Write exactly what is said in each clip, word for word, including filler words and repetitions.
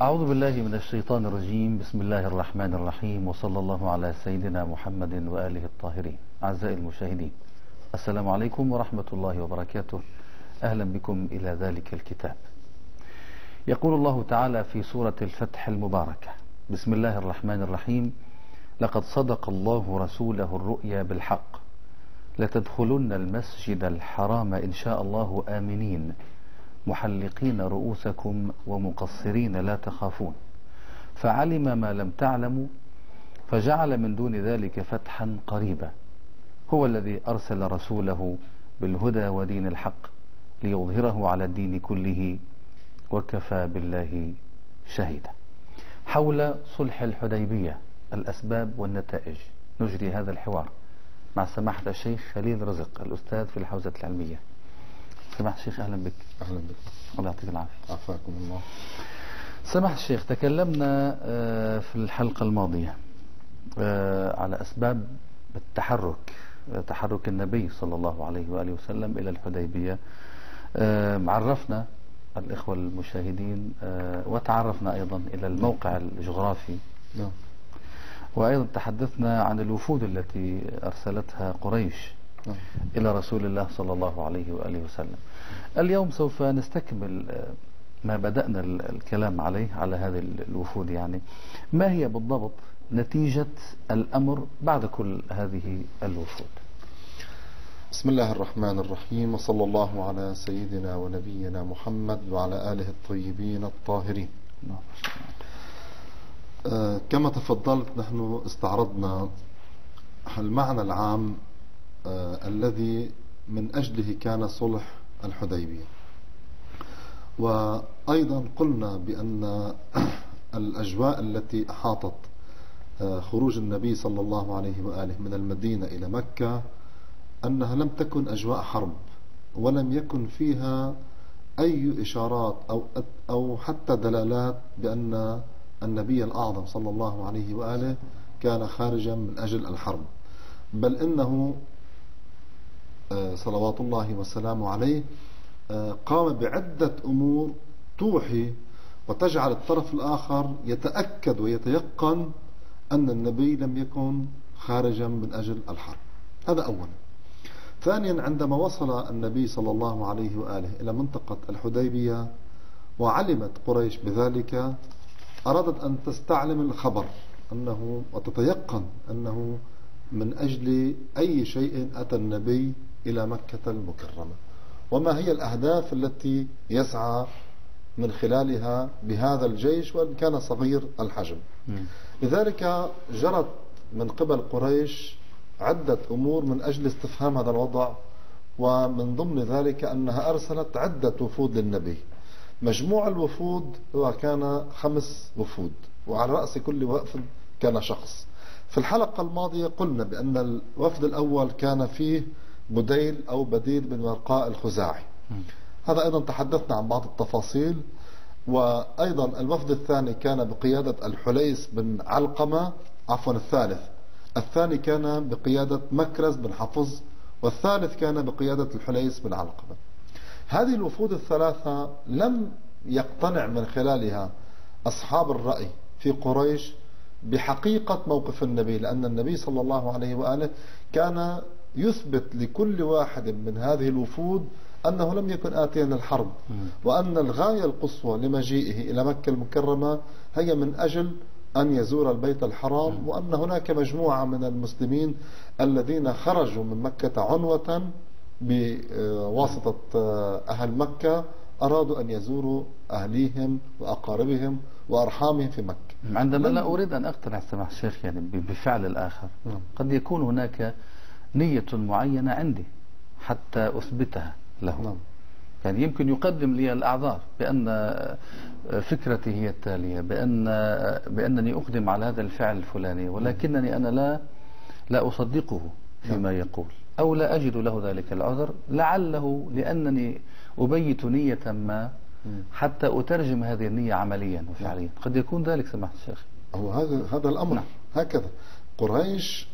أعوذ بالله من الشيطان الرجيم. بسم الله الرحمن الرحيم، وصلى الله على سيدنا محمد وآله الطاهرين. أعزائي المشاهدين، السلام عليكم ورحمة الله وبركاته. أهلا بكم إلى ذلك الكتاب. يقول الله تعالى في سورة الفتح المباركة: بسم الله الرحمن الرحيم: لقد صدق الله رسوله الرؤيا بالحق لتدخلن المسجد الحرام إن شاء الله آمنين محلقين رؤوسكم ومقصرين لا تخافون فعلم ما لم تعلموا فجعل من دون ذلك فتحا قريبا هو الذي أرسل رسوله بالهدى ودين الحق ليظهره على الدين كله وكفى بالله شهيدا. حول صلح الحديبية، الأسباب والنتائج، نجري هذا الحوار مع سماحة الشيخ خليل رزق، الأستاذ في الحوزة العلمية. سماحة الشيخ، أهلا بك. أهلا بك. الله يعطيك العافية. عافاكم الله. سماحة الشيخ، تكلمنا في الحلقة الماضية على أسباب التحرك، تحرك النبي صلى الله عليه وآله وسلم إلى الحديبية. عرفنا الإخوة المشاهدين وتعرفنا أيضا إلى الموقع الجغرافي، وأيضا تحدثنا عن الوفود التي أرسلتها قريش إلى رسول الله صلى الله عليه وآله وسلم. اليوم سوف نستكمل ما بدأنا الكلام عليه على هذه الوفود. يعني ما هي بالضبط نتيجة الأمر بعد كل هذه الوفود؟ بسم الله الرحمن الرحيم، وصلى الله على سيدنا ونبينا محمد وعلى آله الطيبين الطاهرين. آه كما تفضلت، نحن استعرضنا المعنى العام آه الذي من أجله كان صلح الحديبية، وأيضا قلنا بأن الأجواء التي أحاطت آه خروج النبي صلى الله عليه وآله من المدينة إلى مكة أنها لم تكن أجواء حرب، ولم يكن فيها أي إشارات أو أو حتى دلالات بأن النبي الأعظم صلى الله عليه وآله كان خارجا من أجل الحرب، بل إنه صلوات الله وسلامه عليه قام بعدة أمور توحي وتجعل الطرف الآخر يتأكد ويتيقن أن النبي لم يكن خارجا من أجل الحرب. هذا أولا. ثانيا، عندما وصل النبي صلى الله عليه وآله إلى منطقة الحديبية وعلمت قريش بذلك، أرادت أن تستعلم الخبر أنه وتتيقن أنه من أجل أي شيء أتى النبي إلى مكة المكرمة، وما هي الأهداف التي يسعى من خلالها بهذا الجيش وإن كان صغير الحجم. لذلك جرت من قبل قريش عدة أمور من أجل استفهام هذا الوضع، ومن ضمن ذلك أنها أرسلت عدة وفود للنبي. مجموع الوفود هو كان خمس وفود، وعلى رأس كل وفد كان شخص. في الحلقة الماضية قلنا بأن الوفد الأول كان فيه بديل أو بديل بن ورقاء الخزاعي، هذا أيضا تحدثنا عن بعض التفاصيل. وأيضا الوفد الثاني كان بقيادة الحليس بن علقمة، عفوا الثالث الثاني كان بقيادة مكرز بن حفظ، والثالث كان بقيادة الحليس بن علقمة. هذه الوفود الثلاثة لم يقتنع من خلالها أصحاب الرأي في قريش بحقيقة موقف النبي، لأن النبي صلى الله عليه وآله كان يثبت لكل واحد من هذه الوفود أنه لم يكن آتيا للحرب، وأن الغاية القصوى لمجيئه إلى مكة المكرمة هي من أجل أن يزور البيت الحرام، وأن هناك مجموعة من المسلمين الذين خرجوا من مكة عنوة بواسطة أهل مكة أرادوا أن يزوروا أهليهم وأقاربهم وأرحامهم في مكة. عندما لا أريد أن أقتنع سماحة الشيخ يعني بفعل الآخر، قد يكون هناك نية معينة عندي حتى أثبتها له. يعني يمكن يقدم لي الأعذار بأن فكرتي هي التالية، بأن بأنني أقدم على هذا الفعل الفلاني، ولكنني أنا لا لا أصدقه فيما يقول، أو لا أجد له ذلك العذر، لعله لأنني أبيت نية ما حتى أترجم هذه النية عمليا وفعليا. قد يكون ذلك سماحة الشيخ. هو هذا هذا الأمر. نعم. هكذا قريش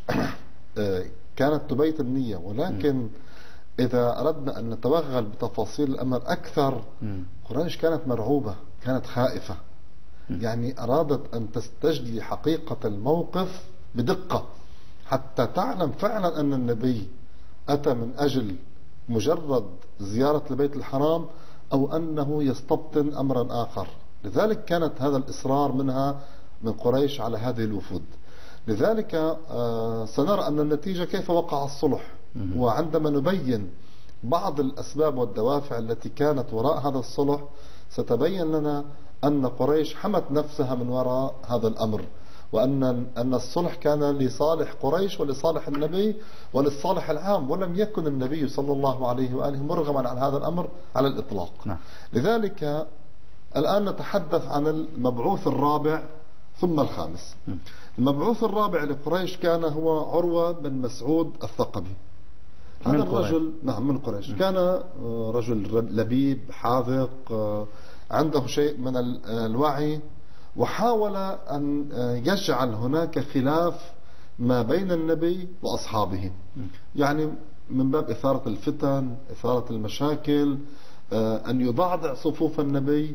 كانت تبيت النية، ولكن إذا أردنا أن نتوغل بتفاصيل الأمر أكثر، قريش كانت مرعوبة، كانت خائفة، يعني أرادت أن تستجلي حقيقة الموقف بدقة حتى تعلم فعلا أن النبي أتى من أجل مجرد زيارة البيت الحرام أو أنه يستبطن أمرا آخر. لذلك كانت هذا الإصرار منها من قريش على هذه الوفود. لذلك سنرى أن النتيجة كيف وقع الصلح، وعندما نبين بعض الأسباب والدوافع التي كانت وراء هذا الصلح ستبين لنا أن قريش حمت نفسها من وراء هذا الأمر، وأن أن الصلح كان لصالح قريش ولصالح النبي وللصالح العام، ولم يكن النبي صلى الله عليه وآله مرغما عن هذا الأمر على الإطلاق. نعم. لذلك الآن نتحدث عن المبعوث الرابع ثم الخامس. م. المبعوث الرابع لقريش كان هو عروة بن مسعود الثقفي. هذا الرجل نعم من قريش. م. كان رجل لبيب حاذق عنده شيء من الوعي، وحاول أن يجعل هناك خلاف ما بين النبي وأصحابه، يعني من باب إثارة الفتن، إثارة المشاكل، أن يضعضع صفوف النبي.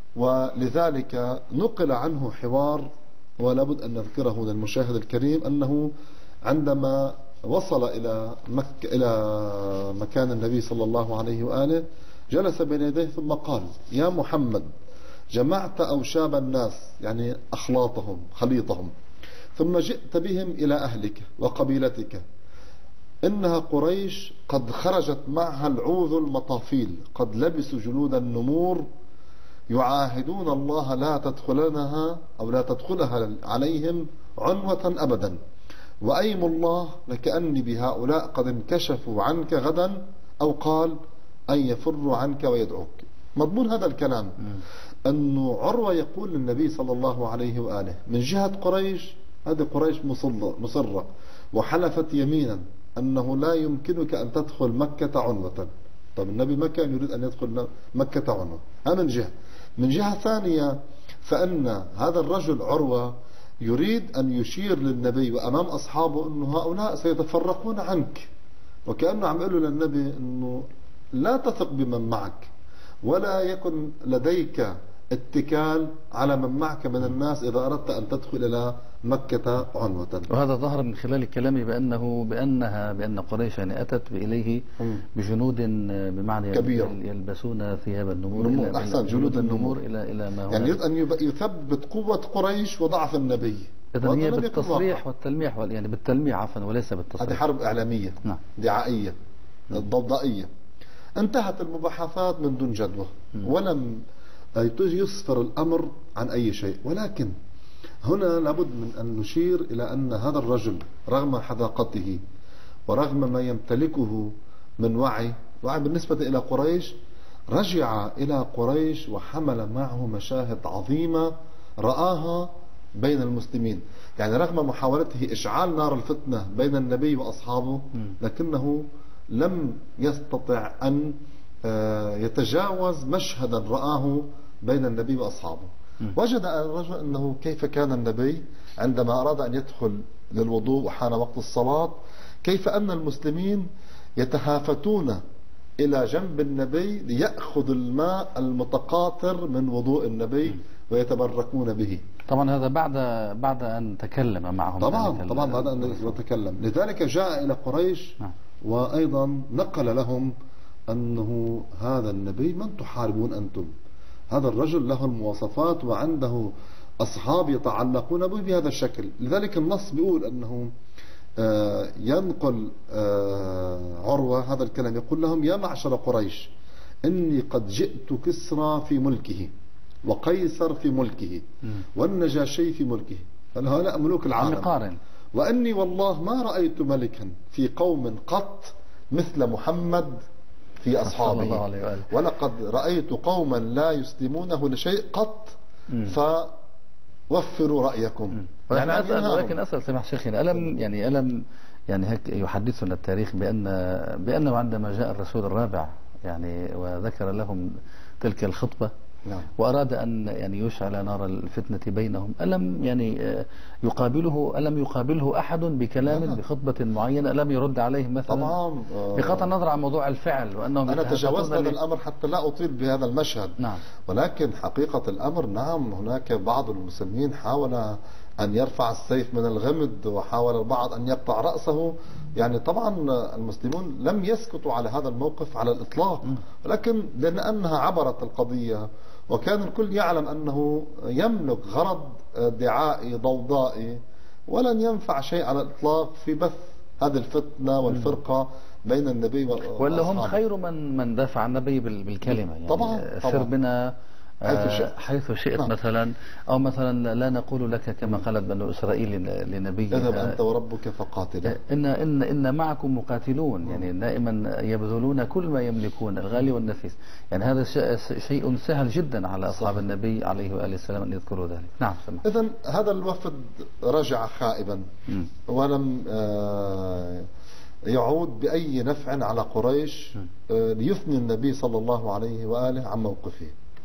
ولذلك نقل عنه حوار ولا بد أن نذكره للمشاهد الكريم، أنه عندما وصل إلى مكة إلى مكان النبي صلى الله عليه وآله جلس بين يديه ثم قال: يا محمد، جمعت أوشاب الناس يعني أخلاطهم خليطهم، ثم جئت بهم إلى أهلك وقبيلتك، إنها قريش قد خرجت معها العوذ المطافيل، قد لبسوا جلود النمور، يعاهدون الله لا تدخلنها أو لا تدخلها عليهم عنوة أبدا، وأيم الله لكأني بهؤلاء قد انكشفوا عنك غدا، أو قال أن يفروا عنك ويدعوك. مضمون هذا الكلام أنه عروة يقول للنبي صلى الله عليه وآله من جهة قريش، هذه قريش مصرة وحلفت يمينا أنه لا يمكنك أن تدخل مكة عنوة. طب النبي ما كان يريد أن يدخل مكة عنوة، هذا من جهة. من جهة ثانية فإن هذا الرجل عروة يريد أن يشير للنبي وأمام أصحابه أنه هؤلاء سيتفرقون عنك، وكأنه عم يقول للنبي أنه لا تثق بمن معك، ولا يكن لديك اتكال على من معك من الناس إذا أردت أن تدخل إلى مكة عنوة. وهذا ظهر من خلال كلامه بأنه بأنها بأن قريش يعني أتت إليه بجنود بمعنى كبير يلبسون ثياب النمور، أحسن جنود النمور إلى إلى ما هو يعني يريد أن يثبت قوة قريش وضعف النبي. إذن هي بالتصريح والتلميح، يعني بالتلميح عفوا وليس بالتصريح. هذه حرب إعلامية نعم. دعائية ضوضائية. انتهت المباحثات من دون جدوى، ولم يسفر الأمر عن أي شيء. ولكن هنا لابد من أن نشير إلى أن هذا الرجل رغم حذاقته ورغم ما يمتلكه من وعي وعي بالنسبة إلى قريش، رجع إلى قريش وحمل معه مشاهد عظيمة رآها بين المسلمين. يعني رغم محاولته إشعال نار الفتنة بين النبي وأصحابه، لكنه لم يستطع أن يتجاوز مشهدا رآه بين النبي وأصحابه. وجد الرجل أنه كيف كان النبي عندما أراد أن يدخل للوضوء وحان وقت الصلاة، كيف أن المسلمين يتهافتون إلى جنب النبي ليأخذ الماء المتقاطر من وضوء النبي ويتبركون به. طبعا هذا بعد بعد أن تكلم معهم. طبعا طبعا بعد أن يتكلم. لذلك جاء إلى قريش وأيضا نقل لهم أنه هذا النبي من تحاربون أنتم؟ هذا الرجل له المواصفات وعنده أصحاب يتعلقون به بهذا الشكل. لذلك النص بيقول أنه ينقل عروة هذا الكلام، يقول لهم: يا معشر قريش، إني قد جئت كسرى في ملكه وقيصر في ملكه والنجاشي في ملكه، فهؤلاء ملوك العالم، وأني والله ما رأيت ملكا في قوم قط مثل محمد في أصحابه، ولقد رأيت قوما لا يسلمونه لشيء قط، فوفروا رأيكم. يعني أسأل ولكن أسأل سمح شيخنا، ألم يعني ألم يعني هيك يحدثنا التاريخ بأن بأنه عندما جاء الرسول الرابع يعني وذكر لهم تلك الخطبة نعم. وأراد أن يعني يشعل نار الفتنة بينهم، ألم يعني آه، يقابله ألم يقابله أحد بكلام لا. بخطبة معينة؟ ألم يرد عليه مثلا؟ طبعا آه، بقطع النظر عن موضوع الفعل وأنهم أنا يتهافتون تجاوزت هذا ل- الأمر حتى لا أطيل بهذا المشهد. نعم. ولكن حقيقة الأمر نعم، هناك بعض المسلمين حاول أن يرفع السيف من الغمد، وحاول البعض أن يقطع رأسه. يعني طبعا المسلمون لم يسكتوا على هذا الموقف على الإطلاق، ولكن لأن أنها عبرت القضية، وكان الكل يعلم أنه يملك غرض دعائي ضوضائي، ولن ينفع شيء على الإطلاق في بث هذه الفتنة والفرقة بين النبي وأصحابه. ولا هم خير من من دافع عن النبي بال- بالكلمة يعني. طبعا، سر طبعا. بنا حيث آه، شئت. حيث شئت نعم. مثلا، أو مثلا لا نقول لك كما قالت بنو إسرائيل لن- لنبي اذهب آه، أنت وربك فقاتلا. إن إن إن معكم مقاتلون، يعني دائما يبذلون كل ما يملكون الغالي والنفيس. يعني هذا ش- شيء سهل جدا على أصحاب صحيح. النبي عليه وآله السلام أن يذكروا ذلك. نعم سمح. إذا هذا الوفد رجع خائبا مم. ولم آه، يعود بأي نفع على قريش آه، ليثني النبي صلى الله عليه وآله عن موقفه.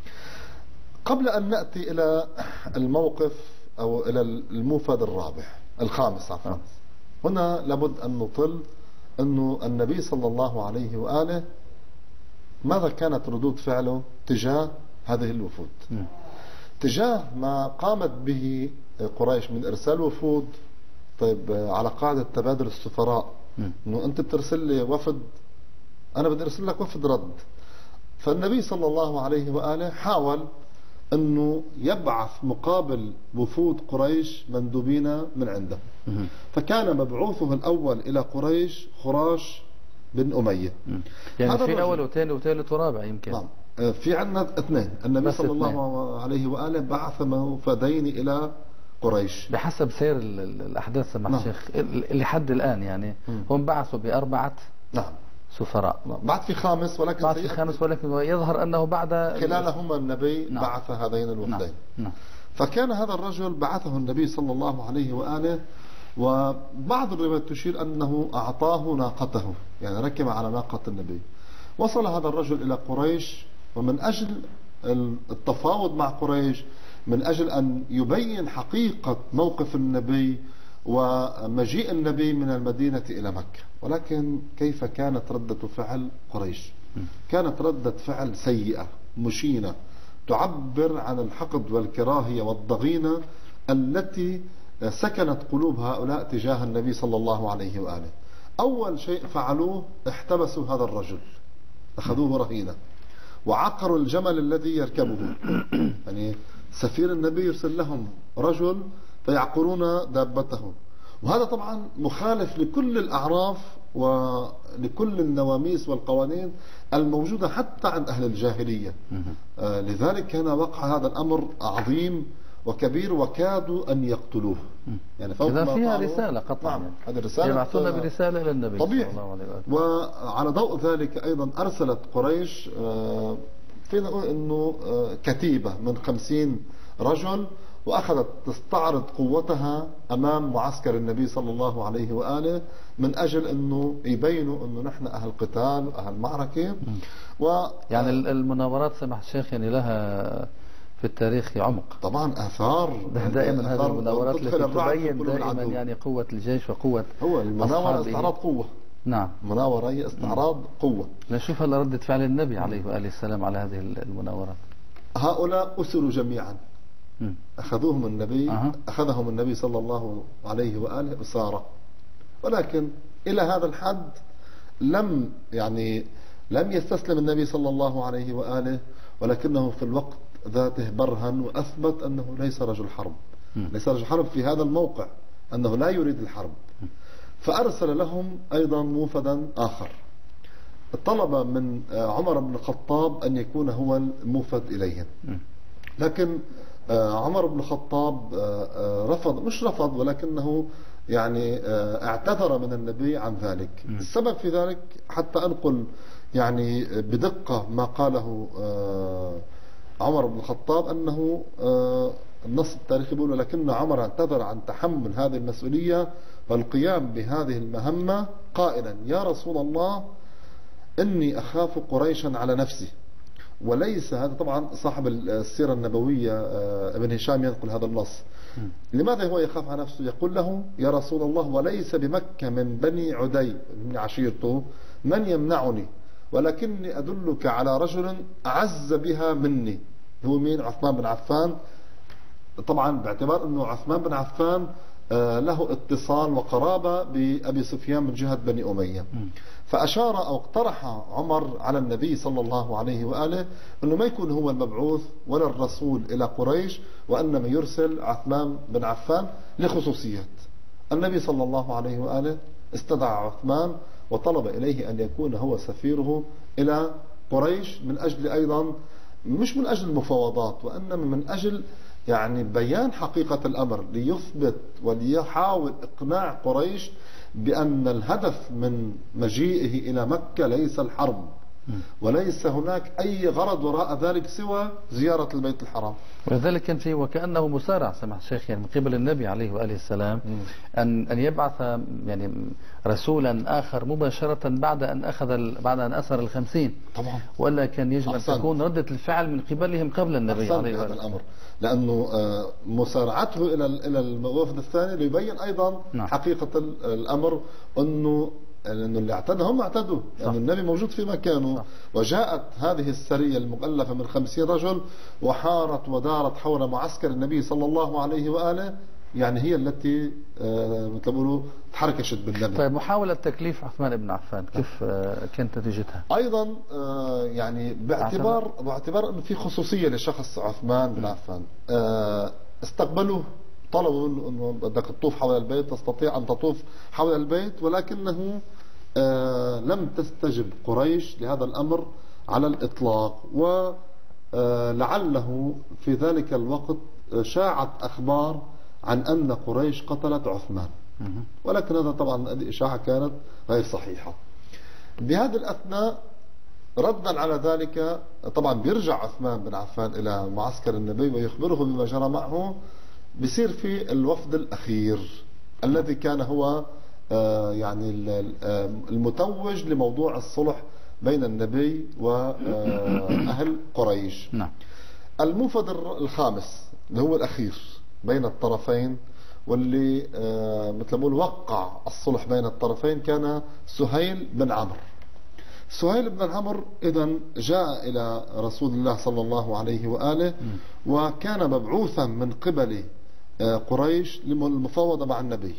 قبل أن نأتي إلى الموقف أو إلى الموفد الرابع الخامس عفوا، آه. هنا لابد أن نطل أنه النبي صلى الله عليه وآله ماذا كانت ردود فعله تجاه هذه الوفود، مم. تجاه ما قامت به قريش من إرسال وفود. طيب على قاعدة تبادل السفراء، مم. أنه أنت بترسل لي وفد، أنا بدي أرسل لك وفد رد. فالنبي صلى الله عليه وآله حاول أنه يبعث مقابل وفود قريش مندوبين من عنده. مم. فكان مبعوثه الأول إلى قريش خراش بن أمية. مم. يعني هذا في الرجل. أول وثاني وثالث ورابع يمكن. نعم. في عندنا اثنين، النبي بس صلى اثنين. الله عليه وآله بعث موفدين إلى قريش. بحسب سير ال- ال- الأحداث سمح نعم. الشيخ ال- لحد الآن يعني مم. هم بعثوا بأربعة نعم. سفراء. نعم. بعد في خامس، ولكن بعد في سيأتي خامس، ولكن يظهر أنه بعد خلالهما النبي نعم. بعث هذين نعم. الوفدين. نعم. فكان هذا الرجل بعثه النبي صلى الله عليه وآله، وبعض الروايات تشير أنه أعطاه ناقته، يعني ركب على ناقة النبي. وصل هذا الرجل إلى قريش، ومن أجل التفاوض مع قريش، من أجل أن يبين حقيقة موقف النبي ومجيء النبي من المدينة إلى مكة. ولكن كيف كانت ردة فعل قريش؟ كانت ردة فعل سيئة مشينة، تعبر عن الحقد والكراهية والضغينة التي سكنت قلوب هؤلاء تجاه النبي صلى الله عليه وآله. أول شيء فعلوه احتبسوا هذا الرجل، أخذوه رهينة، وعقروا الجمل الذي يركبه. يعني سفير النبي يرسل لهم رجل فيعقرون دابته، وهذا طبعا مخالف لكل الأعراف ولكل النواميس والقوانين الموجودة حتى عند أهل الجاهلية. آه لذلك كان وقع هذا الأمر عظيم وكبير، وكادوا أن يقتلوه. يعني فوق إذا ما فيها فعلوا- رسالة قطعا. نعم، هذه الرسالة يبعثون برسالة إلى النبي طبيعي. صلى الله عليه وآله. وعلى ضوء ذلك أيضا أرسلت قريش آه، فينا نقول أنه آه، كتيبة من خمسين رجل، وأخذت تستعرض قوتها أمام معسكر النبي صلى الله عليه وآله، من أجل أنه يبينوا أنه نحن أهل قتال وأهل معركة. و يعني ال- المناورات سمح الشيخ يعني لها في التاريخ عمق. طبعا آثار دائما هذه آثار المناورات تدخل التي الرعب في تبين قلوب دائما العدو. يعني قوة الجيش وقوة هو المناورة أصحابه. استعراض قوة. نعم. المناورة هي استعراض قوة. نشوف هلا ردة فعل النبي عليه وآله السلام على هذه المناورات. هؤلاء أسروا جميعا، مم. أخذوهم النبي أها. أخذهم النبي صلى الله عليه وآله أسارة، ولكن إلى هذا الحد لم يعني لم يستسلم النبي صلى الله عليه وآله، ولكنه في الوقت ذاته برهن وأثبت أنه ليس رجل حرب، مم. ليس رجل حرب في هذا الموقع، أنه لا يريد الحرب. فأرسل لهم أيضا موفدا آخر، طلب من عمر بن الخطاب أن يكون هو الموفد إليهم. مم. لكن آه، عمر بن الخطاب آه، آه، رفض، مش رفض ولكنه يعني آه، اعتذر من النبي عن ذلك. م. السبب في ذلك حتى أنقل يعني بدقة ما قاله آه، عمر بن الخطاب، أنه آه، النص التاريخي يقول لكن عمر اعتذر عن تحمل هذه المسؤولية والقيام بهذه المهمة قائلا: يا رسول الله، إني أخاف قريشا على نفسي، وليس هذا طبعا صاحب السيرة النبوية ابن هشام ينقل هذا النص. لماذا هو يخاف على نفسه؟ يقول له يا رسول الله وليس بمكة من بني عدي من عشيرته من يمنعني، ولكني أدلك على رجل أعز بها مني. هو مين؟ عثمان بن عفان. طبعا باعتبار أنه عثمان بن عفان له اتصال وقرابة بأبي سفيان من جهة بني أمية. فأشار أو اقترح عمر على النبي صلى الله عليه وآله أنه ما يكون هو المبعوث ولا الرسول إلى قريش، وأنما يرسل عثمان بن عفان لخصوصيات. النبي صلى الله عليه وآله استدعى عثمان وطلب إليه أن يكون هو سفيره إلى قريش، من أجل أيضا مش من أجل المفاوضات، وإنما من أجل يعني بيان حقيقة الأمر، ليثبت وليحاول إقناع قريش بأن الهدف من مجيئه إلى مكة ليس الحرب، وليس هناك أي غرض وراء ذلك سوى زيارة البيت الحرام. ولذلك كان فيه وكأنه مسارع سمح الشيخ يعني من قبل النبي عليه وآله السلام أن أن يبعث يعني رسولا آخر مباشرة بعد أن أخذ بعد أن أسر الخمسين طبعا، ولا كان يجب أن تكون ردة الفعل من قبلهم قبل النبي عليه وآله الأمر، لأنه مسارعته إلى إلى الوفد الثاني ليبين أيضا نعم. حقيقة الأمر أنه لأنه اللي اعتدى هم اعتدوا، لأن يعني النبي موجود في مكانه. صح. وجاءت هذه السرية المؤلفة من خمسين رجل وحارت ودارت حول معسكر النبي صلى الله عليه وآله، يعني هي التي مثل ما تحركشت بالنبي. طيب محاولة تكليف عثمان بن عفان كيف كانت نتيجتها؟ أيضا يعني باعتبار باعتبار أنه في خصوصية لشخص عثمان بن عفان، استقبلوه طلبوا انه بدك تطوف حول البيت، تستطيع ان تطوف حول البيت، ولكنه آه لم تستجب قريش لهذا الامر على الاطلاق، ولعله في ذلك الوقت شاعت اخبار عن ان قريش قتلت عثمان، ولكن هذا طبعا الاشاعه كانت غير صحيحه. بهذا الاثناء ردا على ذلك طبعا بيرجع عثمان بن عفان الى معسكر النبي ويخبره بما جرى معه. بصير في الوفد الأخير الذي كان هو يعني المتوج لموضوع الصلح بين النبي وأهل قريش. نعم. الموفد الخامس اللي هو الأخير بين الطرفين واللي مثل ما نقول وقع الصلح بين الطرفين كان سهيل بن عمرو. سهيل بن عمرو إذا جاء إلى رسول الله صلى الله عليه وآله وكان مبعوثا من قبل قريش للمفاوضة مع النبي.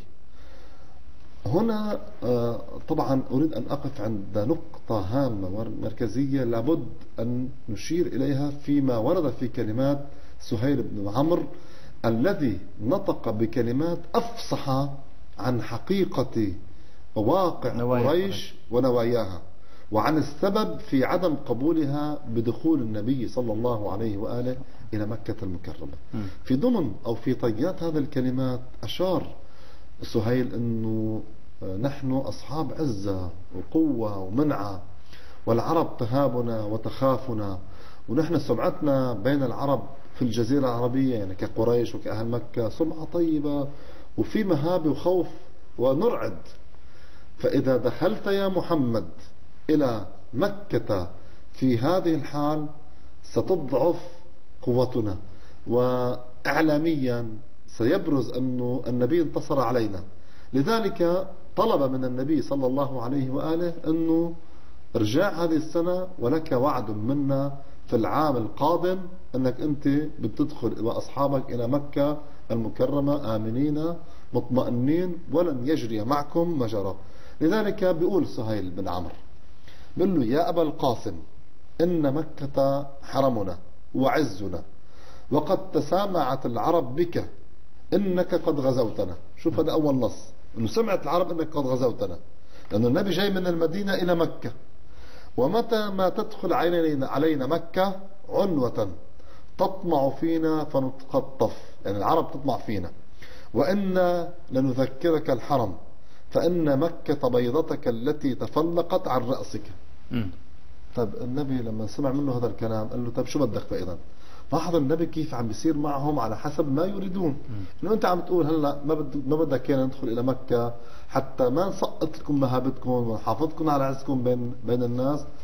هنا طبعا أريد أن أقف عند نقطة هامة ومركزية لابد أن نشير إليها فيما ورد في كلمات سهيل بن عمرو الذي نطق بكلمات أفصح عن حقيقة واقع قريش ونواياها، وعن السبب في عدم قبولها بدخول النبي صلى الله عليه وآله إلى مكة المكرمة. في ضمن أو في طيات هذه الكلمات أشار سهيل أنه نحن أصحاب عزة وقوة ومنعة، والعرب تهابنا وتخافنا، ونحن سمعتنا بين العرب في الجزيرة العربية يعني كقريش وكأهل مكة سمعة طيبة وفي مهابة وخوف ونرعد، فإذا دخلت يا محمد إلى مكة في هذه الحال ستضعف قوتنا، وإعلاميا سيبرز أن النبي انتصر علينا. لذلك طلب من النبي صلى الله عليه وآله أنه ارجع هذه السنة ولك وعد منا في العام القادم أنك أنت بتدخل وأصحابك إلى مكة المكرمة آمنين مطمئنين ولن يجري معكم ما جرى. لذلك بيقول سهيل بن عمرو بيقول له يا أبا القاسم إن مكة حرمنا وعزنا، وقد تسامعت العرب بك إنك قد غزوتنا. شوف هذا أول نص، إنه سمعت العرب إنك قد غزوتنا، لأن النبي جاي من المدينة إلى مكة، ومتى ما تدخل علينا, علينا مكة عنوة تطمع فينا فنتخطف، يعني العرب تطمع فينا، وإنا لنذكرك الحرم فإن مكة بيضتك التي تفلقت عن رأسك. م. طيب النبي لما سمع منه هذا الكلام قال له طيب شو بدك فإذا؟ لاحظ النبي كيف عم بيصير معهم على حسب ما يريدون. انه انت عم تقول هلا ما بدك ما بدك ايانا ندخل الى مكة حتى ما نسقط لكم مهابتكم ونحافظكم على عزكم بين بين الناس.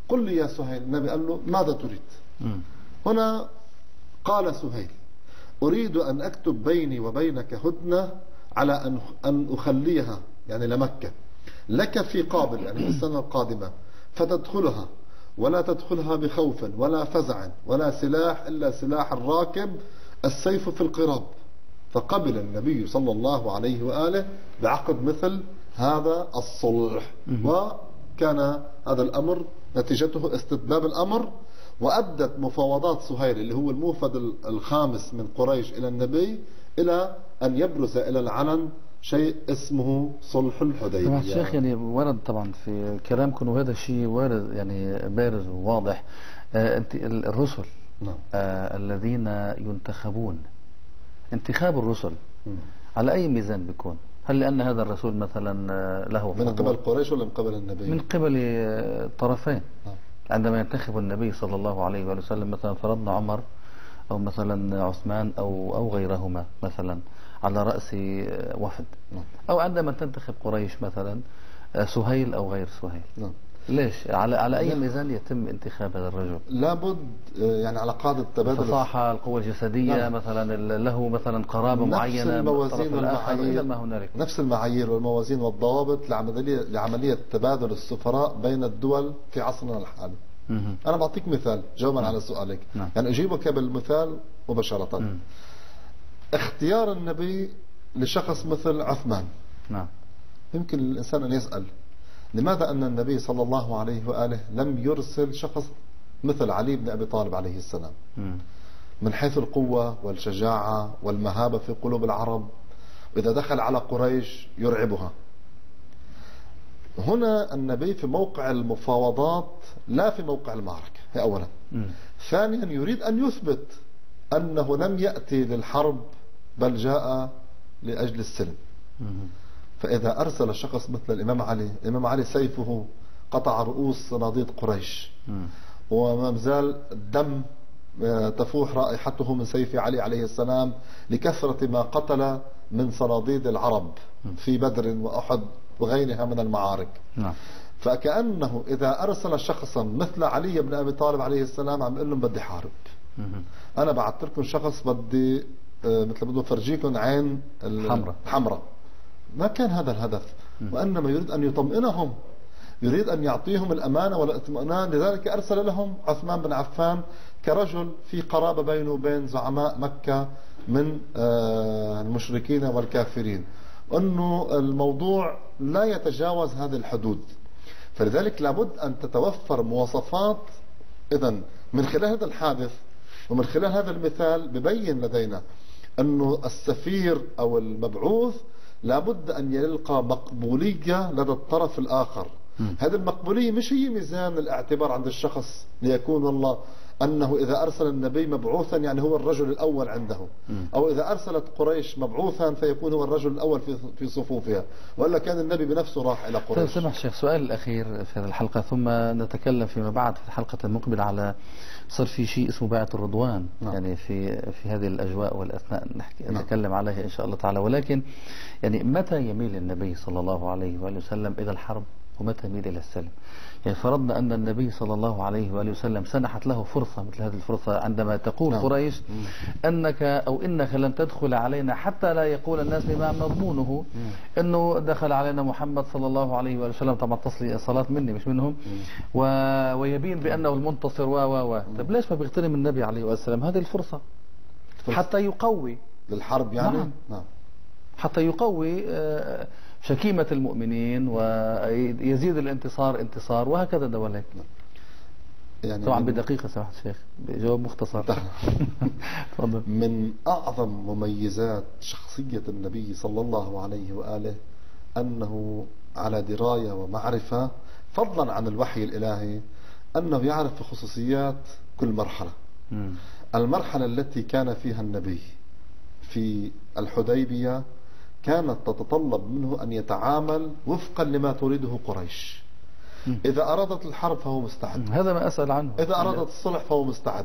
قل لي يا سهيل. النبي قال له ماذا تريد؟ مم. هنا قال سهيل أريد أن أكتب بيني وبينك هدنة على أن أن أخليها يعني لمكة لك في قابل يعني في السنة القادمة، فتدخلها ولا تدخلها بخوف ولا فزع ولا سلاح إلا سلاح الراكب السيف في القراب. فقبل النبي صلى الله عليه وآله بعقد مثل هذا الصلح، وكان هذا الأمر نتيجته استتباب الأمر، وأدت مفاوضات سهيل اللي هو الموفد الخامس من قريش إلى النبي إلى أن يبرز إلى العلن شيء اسمه صلح الحديبية. طبعا الشيخ يعني ورد طبعا في كلامكم وهذا الشيء وارد يعني بارز وواضح. آه انت الرسل نعم. آه الذين ينتخبون، انتخاب الرسل م. على أي ميزان بيكون؟ هل لأن هذا الرسول مثلا له من قبل قريش ولا من قبل النبي؟ من قبل الطرفين. نعم. عندما ينتخب النبي صلى الله عليه وآله وسلم مثلا فرضنا عمر أو مثلا عثمان أو أو غيرهما مثلا على رأس وفد، نعم. أو عندما تنتخب قريش مثلا سهيل أو غير سهيل. نعم. ليش على على أي ميزان يتم انتخاب هذا الرجل؟ لابد يعني على قاعدة تبادل الفصاحة، القوة الجسدية، نعم. مثلا له مثلا قرابة نفس معينة، الموازين والمعايير ما هنالك نفس المعايير والموازين والضوابط لعملية لعملية تبادل السفراء بين الدول في عصرنا الحالي. مم. أنا بعطيك مثال جوابا على سؤالك، نعم. يعني أجيبك بالمثال مباشرة. مم. اختيار النبي لشخص مثل عثمان، نعم. يمكن الإنسان أن يسأل لماذا أن النبي صلى الله عليه وآله لم يرسل شخص مثل علي بن أبي طالب عليه السلام مم. من حيث القوة والشجاعة والمهابة في قلوب العرب، وإذا دخل على قريش يرعبها. هنا النبي في موقع المفاوضات لا في موقع المعركة، هي أولا. مم. ثانيا يريد أن يثبت أنه لم يأتي للحرب بل جاء لأجل السلم. مم. فإذا أرسل شخص مثل الإمام علي، الإمام علي سيفه قطع رؤوس صناديد قريش، وما زال الدم تفوح رائحته من سيف علي عليه السلام لكثرة ما قتل من صناديد العرب في بدر وأحد وغيرها من المعارك. نعم. فكأنه إذا أرسل شخصا مثل علي بن أبي طالب عليه السلام عم يقول لهم بدي حارب، أنا بعثت لكم شخص بدي مثل بدي أفرجيكم عين الحمراء الحمراء. ما كان هذا الهدف، وإنما يريد أن يطمئنهم، يريد أن يعطيهم الأمانة والاطمئنان. لذلك أرسل لهم عثمان بن عفان كرجل في قرابة بينه وبين زعماء مكة من المشركين والكافرين، أنه الموضوع لا يتجاوز هذه الحدود. فلذلك لابد أن تتوفر مواصفات. إذن من خلال هذا الحادث ومن خلال هذا المثال ببين لدينا أنه السفير أو المبعوث لابد أن يلقى مقبولية لدى الطرف الآخر. هذه المقبولية مش هي ميزان الاعتبار عند الشخص ليكون والله أنه إذا أرسل النبي مبعوثا يعني هو الرجل الأول عنده، أو إذا أرسلت قريش مبعوثا فيكون هو الرجل الأول في في صفوفها، ولا كان النبي بنفسه راح إلى قريش. سمح الشيخ سؤال الأخير في هذه الحلقة، ثم نتكلم فيما بعد في الحلقة المقبلة على صار في شيء اسمه بيعة الرضوان. نعم. يعني في في هذه الأجواء والأثناء نحكي نعم. نتكلم عليها إن شاء الله تعالى. ولكن يعني متى يميل النبي صلى الله عليه وآله وسلم إلى الحرب ومتى يميل إلى السلم؟ يعني فرضنا أن النبي صلى الله عليه وآله وسلم سنحت له فرصة مثل هذه الفرصة عندما تقول نعم. قريش أنك أو إنك لن تدخل علينا حتى لا يقول الناس بما مضمونه أنه دخل علينا محمد صلى الله عليه وآله وسلم. طبعا تصلي الصلاة مني مش منهم، و... ويبين بأنه المنتصر و و و طيب ليش ما بيغتنم النبي عليه والسلام هذه الفرصة حتى يقوي للحرب يعني نعم. نعم. حتى يقوي شكيمة المؤمنين ويزيد الانتصار انتصار وهكذا دولك. يعني طبعا بدقيقة سمحت الشيخ بجواب مختصر. تفضل. من أعظم مميزات شخصية النبي صلى الله عليه وآله أنه على دراية ومعرفة فضلا عن الوحي الإلهي، أنه يعرف في خصوصيات كل مرحلة. م. المرحلة التي كان فيها النبي في الحديبية كانت تتطلب منه أن يتعامل وفقا لما تريده قريش. إذا أرادت الحرب فهو مستعد، هذا ما أسأل عنه. إذا أرادت الصلح فهو مستعد.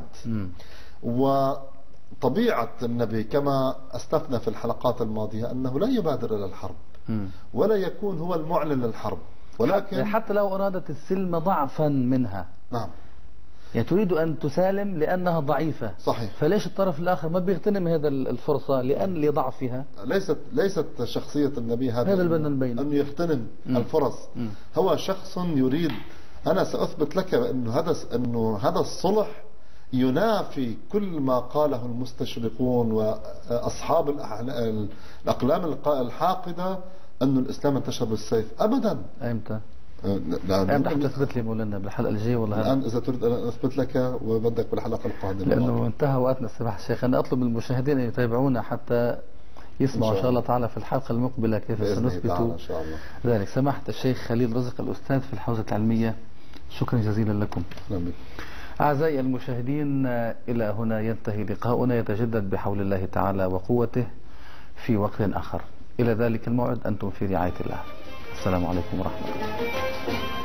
وطبيعة النبي كما أسلفنا في الحلقات الماضية أنه لا يبادر إلى الحرب ولا يكون هو المعلن للحرب، ولكن حتى لو أرادت السلم ضعفا منها نعم. يعني تريد أن تسالم لأنها ضعيفة. صحيح. فليش الطرف الآخر ما بيغتنم هذا الفرصة لأن لضعفها؟ ليست ليست شخصية النبي هذا هذا البدن نبين أنه يغتنم مم. الفرص. مم. هو شخص يريد، أنا سأثبت لك أنه هذا أنه هذا الصلح ينافي كل ما قاله المستشرقون وأصحاب الأقلام الحاقدة أن الإسلام انتشر بالسيف. أبدا. أمتى؟ لا أمتى تثبت لي مولانا بالحلقة الجاية ولا هذا؟ الآن إذا تريد أن أثبت لك وبدك بالحلقة القادمة، لأنه انتهى وقتنا سماحة الشيخ. أنا أطلب من المشاهدين أن يتابعونا حتى يسمعوا إن شاء الله تعالى في الحلقة المقبلة كيف سنثبت إن شاء الله ذلك. سماحة الشيخ خليل رزق الأستاذ في الحوزة العلمية، شكرا جزيلا لكم. أعزائي المشاهدين، إلى هنا ينتهي لقاؤنا، يتجدد بحول الله تعالى وقوته في وقت آخر. إلى ذلك الموعد أنتم في رعاية الله. السلام عليكم ورحمة الله.